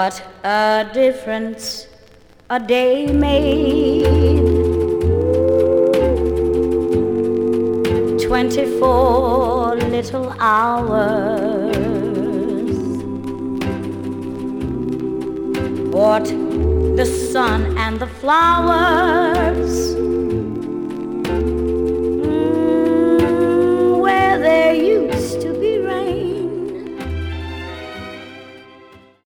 What a difference a day made. 24 little hours. Bought the sun and the flowers